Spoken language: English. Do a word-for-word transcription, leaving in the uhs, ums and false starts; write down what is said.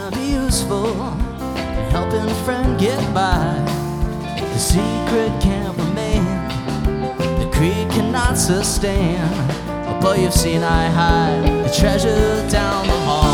trying to be useful and helping a friend get by. The secret can't remain, the creed cannot sustain, but you've seen I hide the treasure down the hall.